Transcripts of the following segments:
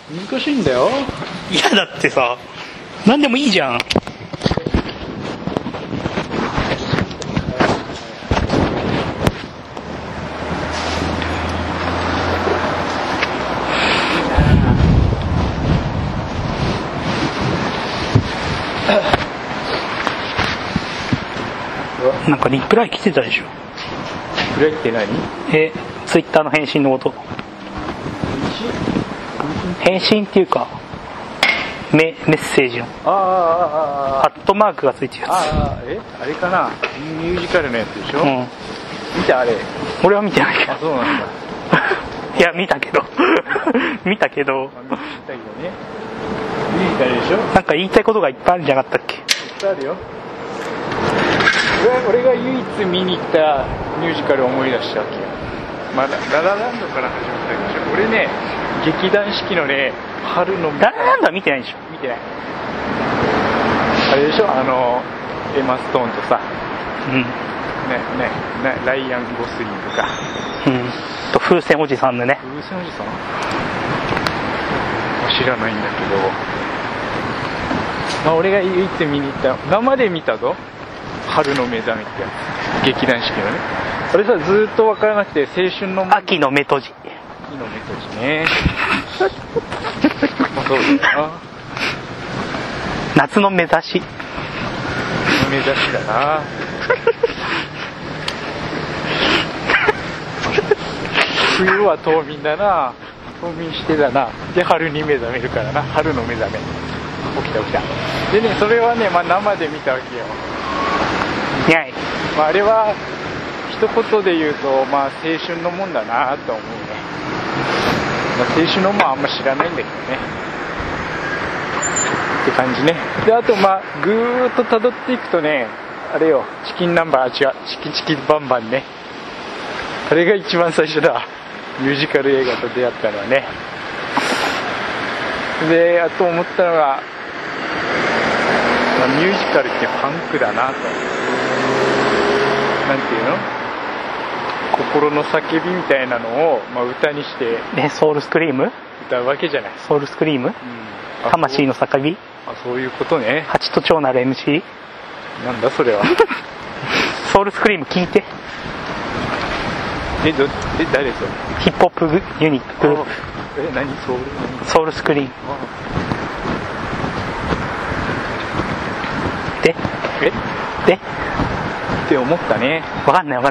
難しいんだよ。 いやだってさ、何でもいいじゃん。なんかリプライ来てたでしょ。 リプライって何？ ツイッターの返信のこと。返信っていうかメッセージのハットマークがついてるやつ。 あれかな、ミュージカルのやつでしょ。見たあれ。 俺は見てないけど。 あ、そうなんだ。 いや見たけど見たけどね、ミュージカルでしょ。 なんか言いたいことがいっぱいあるんじゃなかったっけ。 いっぱいあるよ。俺が唯一見に行ったミュージカルを思い出したわけよ。ララランドから始まったでしょ。俺ね、劇団四季のね、春のララランドは見てないでしょ。 見てない。あれでしょ、エマ・ストーンとさ、ライアン・ゴスリングか、 と風船おじさんでね。 風船おじさん知らないんだけど、俺が唯一見に行った生で見たぞ、春の目覚めってやつ、劇団四季のね。あれさ、ずっと分からなくて、青春の秋の目閉じ。 秋の目閉じねそうだな。 夏の目指し。 目指しだな冬は冬眠だな、冬眠してだな。で春に目覚めるからな、春の目覚め。起きたでね、それはね、生で見たわけよ。あれは一言で言うと、青春のもんだなと思うね。青春のもんはあんま知らないんだけどねって感じね。で、あとぐーっと辿っていくとね、あれよ、チキンナンバー、チキチキバンバンね。あれが一番最初だ、ミュージカル映画と出会ったのはね。で、あと思ったのが、ミュージカルってファンクだなと。なんていうの、心の叫びみたいなのを、歌にしてソウルスクリーム歌うわけじゃない。 ソウルスクリーム、魂の叫び。 そういうことね。 蜂と蝶なる MC。 なんだそれはソウルスクリーム聞いて。 誰それ。 ヒップホップユニットグループ。 何ソウルスクリームでって思ったね。 わかんない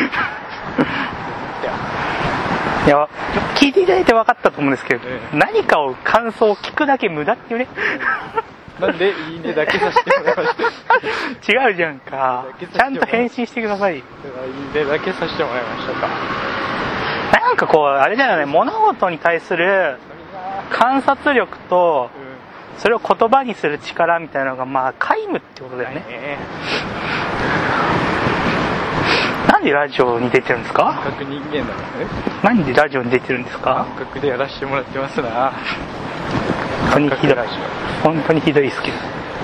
いや、聞いていただいて分かったと思うんですけど、何かを感想を聞くだけ無駄っていうねなんでいいねだけさせてもらいました違うじゃんか。ちゃんと返信してください。いいねだけさせてもらいましたか。 なんかあれじゃない、物事に対する観察力と、それを言葉にする力みたいなのが皆無ってことだよね。なんでラジオに出てるんですか。 感覚人間だからね。 何でラジオに出てるんですか。 感覚でやらせてもらってますな。 本当にひどいですけど。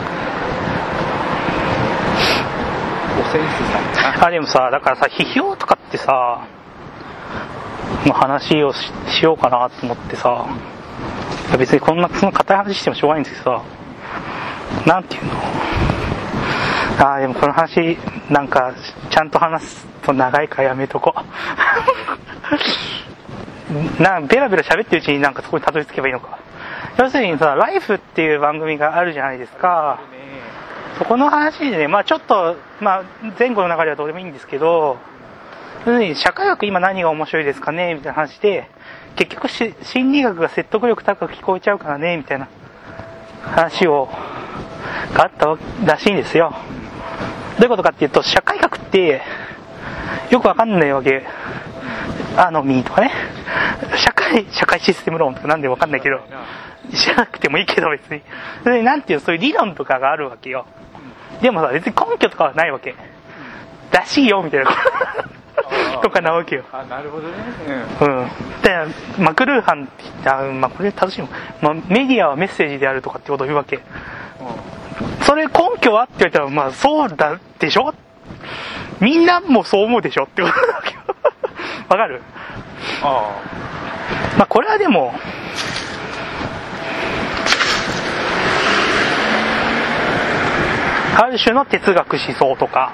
おセンスさん。 でもさ、だからさ、批評とかってさの話を しようかなと思ってさ、別にその硬い話してもしょうがないんですけどさ、なんていうの、でもこの話なんかちゃんと話すと長いからやめとこベラベラ喋ってるうちになんかそこにたどり着けばいいのか。要するにさ、ライフっていう番組があるじゃないですか。そこの話でね、ちょっと前後の流れはどうでもいいんですけど、要するに社会学今何が面白いですかねみたいな話で、結局心理学が説得力高く聞こえちゃうからねみたいな話があったらしいんですよ。どういうことかっていうと、社会学ってよくわかんないわけ。とかね、社会システム論とかなんでわかんないけど、知らなくてもいいけど別に。で、なんていう、そういう理論とかがあるわけよ。でもさ、別に根拠とかはないわけ。らしいよみたいなとかなわけよ。 なるほどね。 で、マクルーハンって言った、これ正しいの、メディアはメッセージであるとかってことを言うわけ。それ根拠はって言われたら、そうだでしょ、みんなもそう思うでしょってことだわけよ。わかる？これはでもある種の哲学思想とか、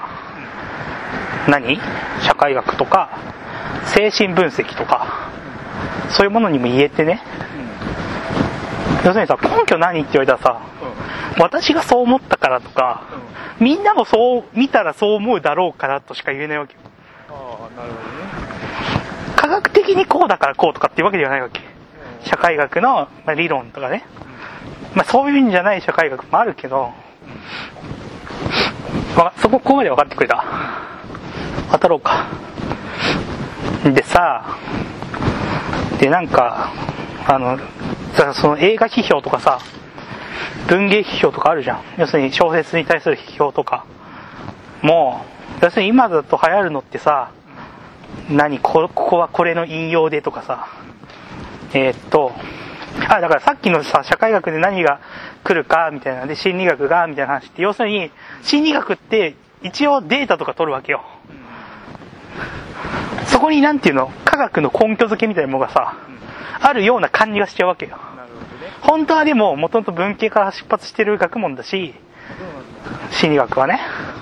社会学とか精神分析とか、そういうものにも言えてね、要するにさ、根拠何って言われたらさ、私がそう思ったからとか、みんなもそう見たらそう思うだろうからとしか言えないわけよ。 なるほどね。 科学的にこうだからこうとかっていうわけではないわけ。社会学の理論とかね、そういうんじゃない社会学もあるけど、ここまで分かってくれた。渡ろうか。でさ、なんかその映画批評とかさ、文芸批評とかあるじゃん。要するに小説に対する批評とかもう、要するに今だと流行るのってさ、ここはこれの引用でとかさ、だからさっきのさ、社会学で何が来るかみたいなで、心理学がみたいな話って、要するに心理学って一応データとか取るわけよ。そこに科学の根拠付けみたいなものがさ、あるような感じがしちゃうわけよ。本当はでも元々文系から出発してる学問だし、心理学はね、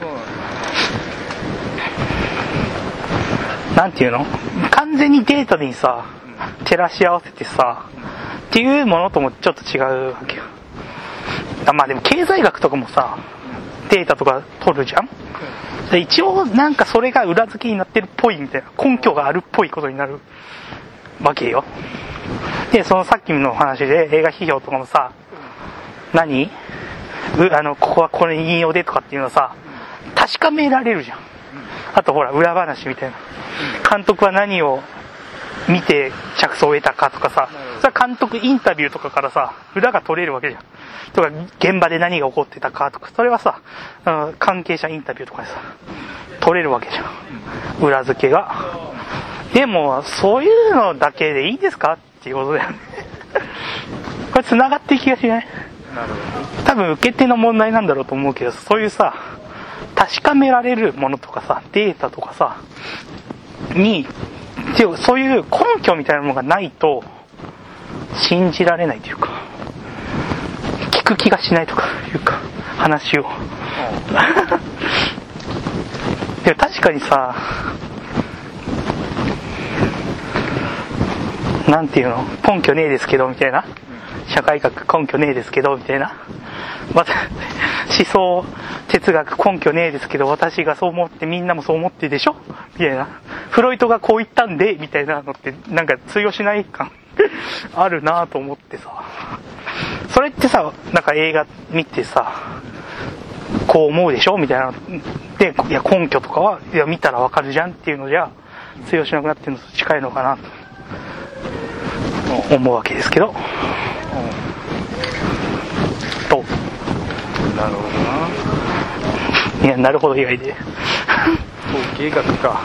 完全にデータにさ照らし合わせてさっていうものともちょっと違うわけよ。でも経済学とかもさデータとか取るじゃん。で一応それが裏付けになってるっぽいみたいな、根拠があるっぽいことになるわけよ。でそのさっきの話で映画批評とかもさ、ここはこれ引用でとかっていうのさ確かめられるじゃん。あとほら裏話みたいな、監督は何を見て着想を得たかとかさ、それは監督インタビューとかからさ裏が取れるわけじゃん。とか現場で何が起こってたかとか、それはさ関係者インタビューとかでさ取れるわけじゃん、裏付けが。でもそういうのだけでいいですかっていうことだよねこれ繋がっていきがしない。多分受け手の問題なんだろうと思うけど、そういうさ確かめられるものとかさデータとかさにそういう根拠みたいなものがないと信じられないというか、聞く気がしないとかいうか話をでも確かにさ、根拠ねえですけどみたいな、社会学根拠ねえですけどみたいな、思想哲学根拠ねえですけど私がそう思ってみんなもそう思ってでしょみたいな、フロイトがこう言ったんでみたいなのって通用しない感あるなと思ってさ、それってさ映画見てさこう思うでしょみたいなで、いや根拠とかはいや見たらわかるじゃんっていうのじゃ通用しなくなってるのと近いのかなと思うわけですけど、 なるほどな。 いやなるほど以外で統計学か。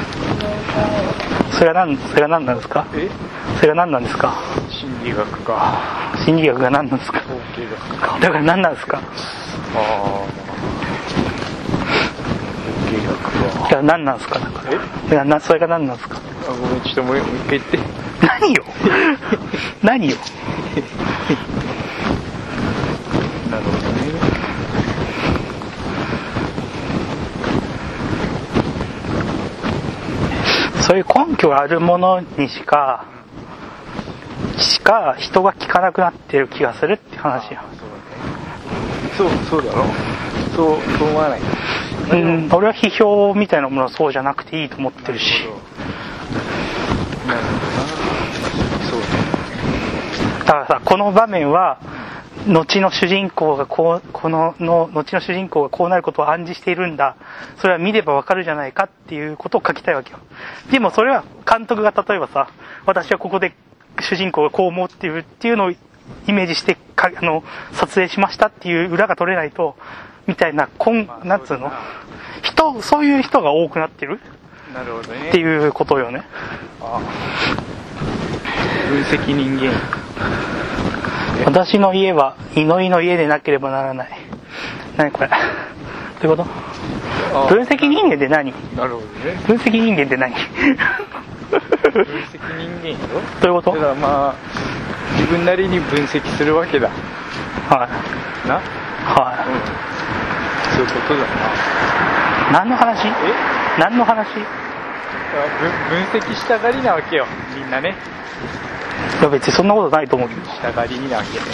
それが何なんですか。それが何なんですか。 心理学か。 心理学が何なんですか。 統計学か。 だから何なんですか。 統計学か。 いや何なんですか。だからそれが何なんですか。 ごめん、ちょっともう一回言って。 何よ何よなるほどね。 そういう根拠があるものにしか人が聞かなくなってる気がするって話よ。 そうだろ。そう思わない。 俺は批評みたいなものはそうじゃなくていいと思ってるし。 なるほどな。そうだからさ、この場面は後の主人公が後の主人公がこうなることを暗示しているんだ、それは見ればわかるじゃないかっていうことを書きたいわけよ。でもそれは監督が例えばさ、私はここで主人公がこう思っているっていうのをイメージして撮影しましたっていう裏が取れないとみたいな、なんつうの、そういう人が多くなってるっていうことよね。 分析人間。 私の家は祈りの家でなければならない。何これ。どういうこと？分析人間って何？ なるほどね。 分析人間って何？ 分析人間よ。 どういうこと？ だから自分なりに分析するわけだ。 はい。 な？ はい。 そういうことだな。 何の話？何の話？ 分析したがりなわけよ、みんなね。 いや別にそんなことないと思うけど。 したがりなわけね。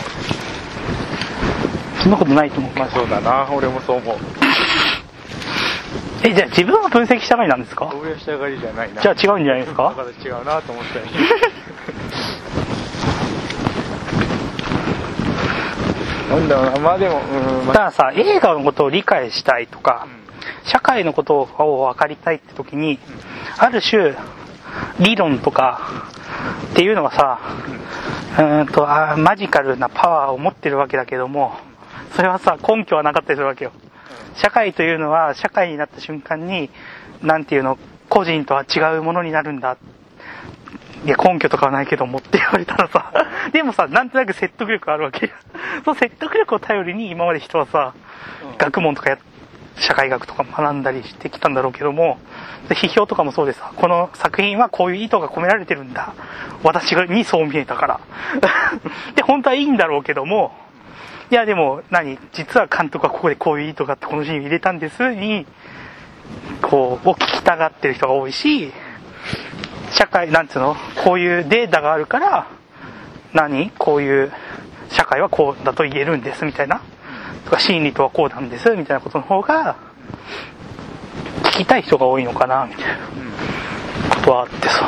そんなことないと思うけど。 まあそうだな、俺もそう思う。 じゃあ自分は分析したがりなんですか？ 俺はしたがりじゃないな。 じゃあ違うんじゃないですか？ だから違うなと思ったよ。なんだろうな、まあでも、 だからさ、映画のことを理解したいとか、社会のことを分かりたいって時に、ある種理論とかっていうのはさ、マジカルなパワーを持ってるわけだけども、それはさ根拠はなかったりするわけよ。社会というのは社会になった瞬間になんていうの、個人とは違うものになるんだ。いや根拠とかはないけどもって言われたらさ、でもさなんとなく説得力あるわけよ。その説得力を頼りに今まで人はさ、学問とか社会学とか学んだりしてきたんだろうけども、批評とかもそうでさ、この作品はこういう意図が込められてるんだ、私にそう見えたからで本当はいいんだろうけども、いやでも実は監督はここでこういう意図があってこのシーンを入れたんですにこうを聞きたがってる人が多いし、社会なんつうの、こういうデータがあるからこういう社会はこうだと言えるんですみたいなとか、心理とはこうなんですみたいなことの方が聞きたい人が多いのかなみたいなことはあってさ。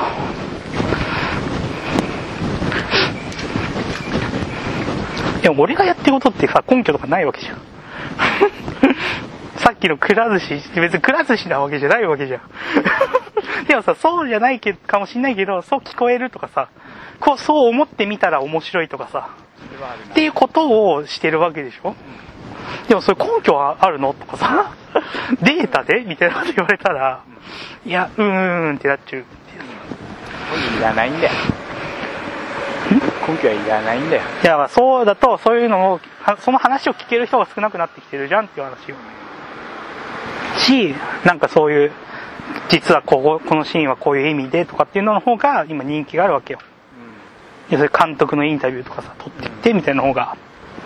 でも俺がやってることってさ根拠とかないわけじゃんさっきのくら寿司、別にくら寿司なわけじゃないわけじゃんでもさ、そうじゃないかもしんないけど、そう聞こえるとかさ、そう思ってみたら面白いとかさっていうことをしてるわけでしょ。でもそれ根拠はあるのとかさデータでみたいなこと言われたら、いやってなっちゃう。 いらないんだよ。根拠はいらないんだよ。 いやそうだと、そういうのをその話を聞ける人が少なくなってきてるじゃんっていう話よ。なんかそういう実はこのシーンはこういう意味でとかっていうのの方が今人気があるわけよ。それ監督のインタビューとかさ撮ってってみたいな方が、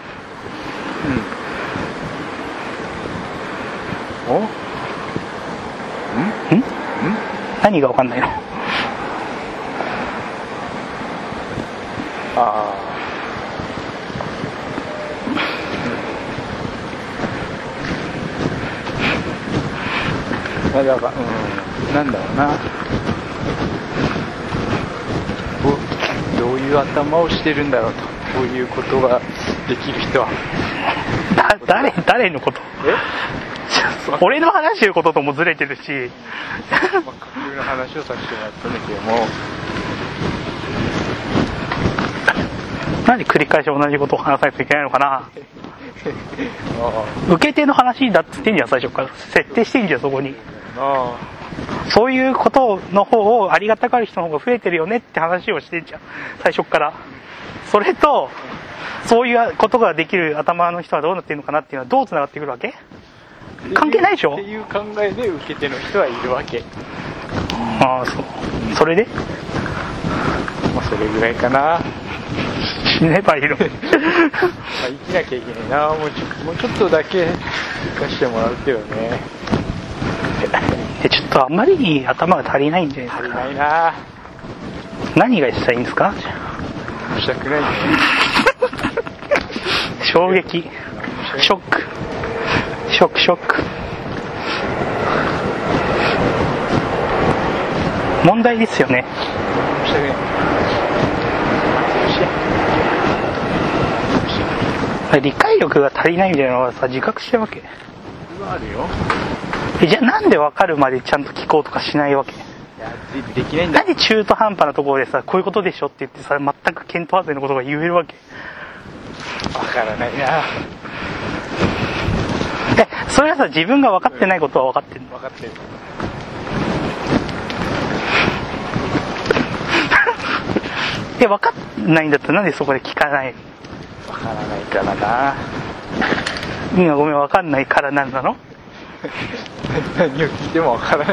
何が分かんないの？ だからなんだろうな、どういう頭をしてるんだろうと、こういうことができる人は誰のこと？俺の話してることともずれてるし架空の話をさせてもらったんだけども、 なんで繰り返し同じことを話さないといけないのかな受け手の話だって言ってんじゃん、最初から設定してんじゃん、そこに。そういうことの方をありがたがる人の方が増えてるよねって話をしてんじゃん、最初から。それとそういうことができる頭の人はどうなってるのかなっていうのはどうつながってくるわけ？関係ないでしょっていう考えで受け手の人はいるわけ。 それでそれぐらいかな。 死ねばいいの生きなきゃいけないな。もうちょっとだけ生かしてもらうけどね。 ちょっとあんまりに頭が足りないんじゃないですか。 足りないな。 何がしたいんですか？ したくないね。 衝撃、ショック。問題ですよね。理解力が足りないみたいなのはさ、自覚してるわけ。 あるよ。 じゃあなんで分かるまでちゃんと聞こうとかしないわけ？ いやできないんだ。 何中途半端なところでさ、こういうことでしょって言ってさ、全く見当外れのことが言えるわけ？ 分からないな。 それはさ、自分が分かってないことは分かってるの？ 分かってる。 分かんないんだったらなんでそこで聞かないの？ 分からないからな。 今ごめん、分かんないからなんなの？ 何を聞いても分からない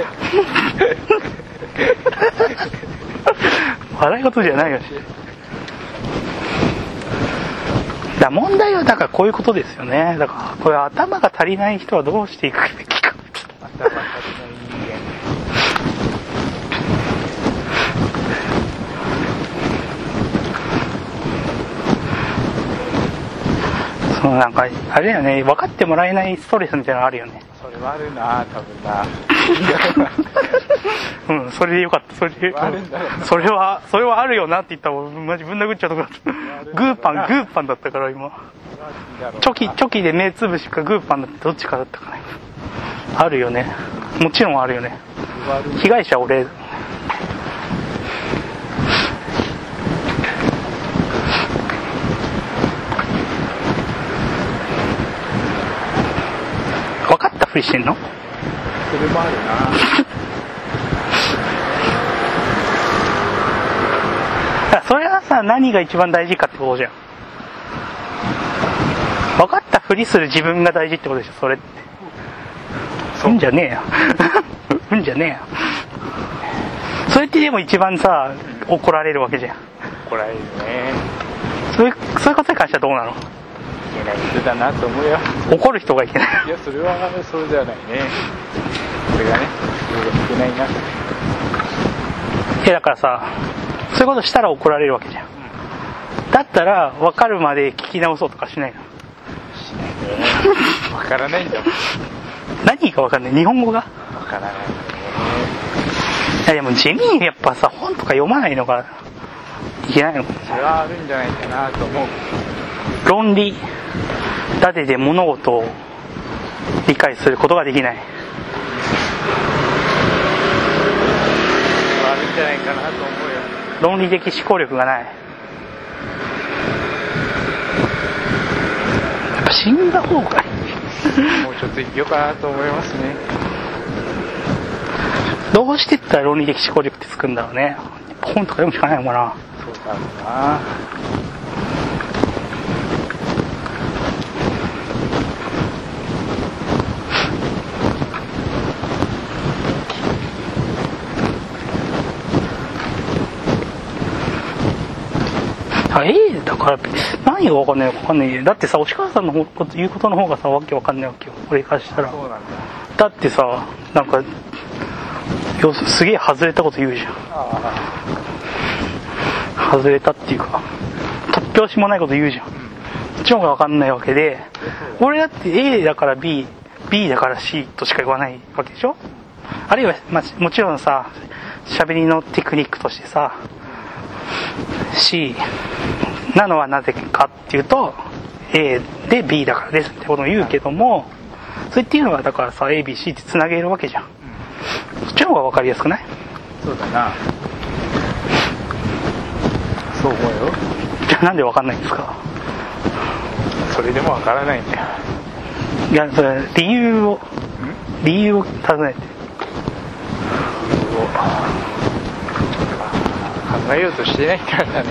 笑い事じゃないよね。 だ問題はだからこういうことですよね。だからこれ頭が足りない人はどうしていくべきか。 頭が足りない人間。 そうなんかあれだよね、分かってもらえないストレスみたいなのあるよね。 それはあるな、多分な。 うん、それでよかった。それはあるよなって言ったらマジぶん殴っちゃうとこだった。グーパンだったから今。チョキで目つぶしかグーパンだってどっちかだったかね。あるよね。もちろんあるよね。被害者俺。分かったふりしてんの？ それもあるな。それはさ、何が一番大事かってことじゃん。分かったふりする自分が大事ってことでしょ、それって。うんじゃねえよ。うんじゃねえよ。それってでも一番さ、怒られるわけじゃん。 怒られるね。 そういうことに関してはどうなの？ いけない人だなと思うよ。 怒る人がいけない。 いや、それはそうではないね。これがね、それがいけないな。 だからさ、そういうことしたら怒られるわけじゃん。だったら分かるまで聞き直そうとかしないの？ しないね。分からないんだもん。 何か分かんない。日本語が分からないんだよね。 いやでも地味にやっぱさ、本とか読まないのがいけないの？ それはあるんじゃないかなと思う。 論理立てで物事を理解することができない。 あるんじゃないかなと思うよ。 論理的思考力がない。やっぱ死んだ方がいい。 もうちょっと生きようかなと思いますね。 どうしてったら論理的思考力ってつくんだろうね。本とか読むしかないのかな。 そうだろうな。 だから何が分かんないか分かんない。だってさ、押川さんの言うことの方がさ、わけ分かんないわけよ、俺からしたら。 そうなんだ。 だってさ、なんかすげえ外れたこと言うじゃん。外れたっていうか突拍子もないこと言うじゃん。こっちの方が分かんないわけで、俺だって A だから B だから C としか言わないわけでしょ。あるいは、もちろんさ、喋りのテクニックとしてさ、C なのはなぜかっていうと A で B だからですってことを言うけども、それっていうのはだからさ ABC ってつなげるわけじゃん。そっちの方が分かりやすくない？ そうだな。そう思うよ。 じゃあなんで分かんないんですか？ それでも分からないんだよ。 いや、それ理由を尋ねて。 考えようとしてないからだね。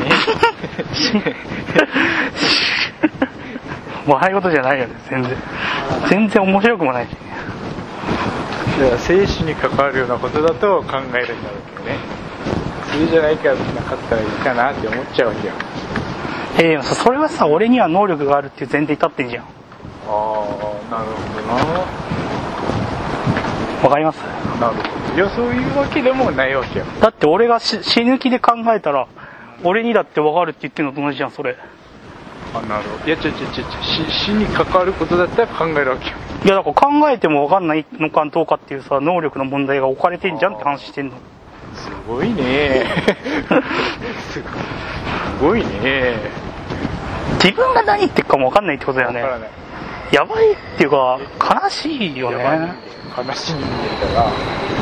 笑い事じゃないよね、全然面白くもないし。 だから生死に関わるようなことだと考えるんだろうけどね。それじゃないからなかったらいいかなって思っちゃうわけよ。 でもそれはさ、俺には能力があるっていう前提立ってんじゃん。 ああ、なるほどな。 わかります？ なるほど。いや、そういうわけでもないわけよ。 だって俺が死ぬ気で考えたら俺にだってわかるって言ってるのと同じじゃん、それ。 あ、なるほど。いや、死に関わることだったら考えるわけよ。 いや、だから考えてもわかんないのかどうかっていうさ、能力の問題が置かれてんじゃんって話してんの。 すごいね。すごいね。 自分が何言ってるかもわかんないってことだよね。 わからない。 やばいっていうか悲しいよね。 悲しい人間だな。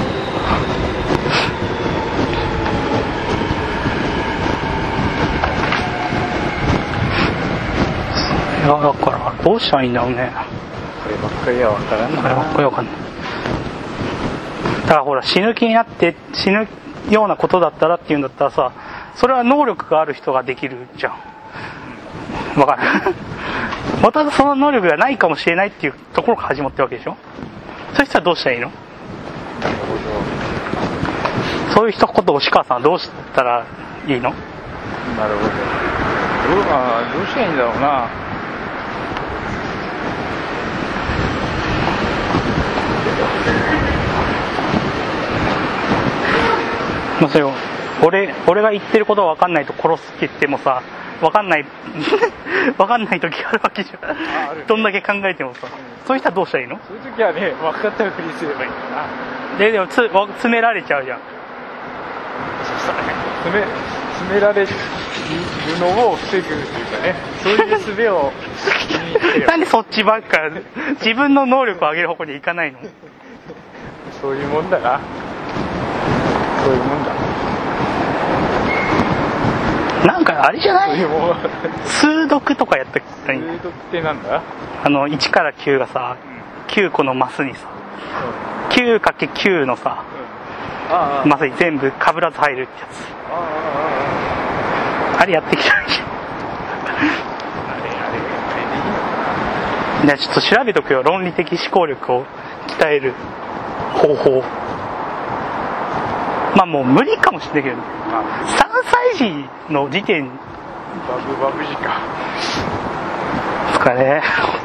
いや、だからどうしたらいいんだろうね。 こればっかりは分からんな。 こればっかりわかんない。だからほら、死ぬ気になって死ぬようなことだったらっていうんだったらさ、それは能力がある人ができるじゃん。わかる。またその能力がないかもしれないっていうところから始まってるわけでしょ。そういう人はどうしたらいいの？ なるほど。 そういう一言を押川さんはどうしたらいいの？ なるほど。どうしたらいいんだろうな。 もうそれを俺が言ってることは分かんないと殺すって言ってもさ、分かんない分かんない時あるわけじゃん、ね、どんだけ考えてもさ、そういう人はどうしたらいいの？ そういう時はね、分かったふりすればいいんだな。 でも詰められちゃうじゃん。 詰められるのを防ぐというかね、そういう術をなんでそっちばっか自分の能力を上げる方向に行かないの？ そういうもんだな。そういうもんだ。 なんかあれじゃない？ そういうもん。 数読とかやったっけ？ 数読ってなんだ ？1から9がさ、9個のマスにさ、9×9 のさ、マスに全部かぶらず入るってやつ。あれやってきたらいいじゃん。じゃあちょっと調べとくよ。論理的思考力を鍛える方法。まあもう無理かもしれないけど、ね、3歳児の時点バブ時か。 ですかね。